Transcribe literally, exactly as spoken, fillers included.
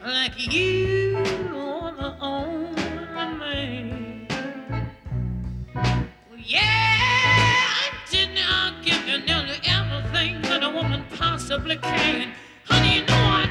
like you are the only man. Well, yeah, I didn't. I'll give you nearly everything that a woman possibly can. Honey, you know I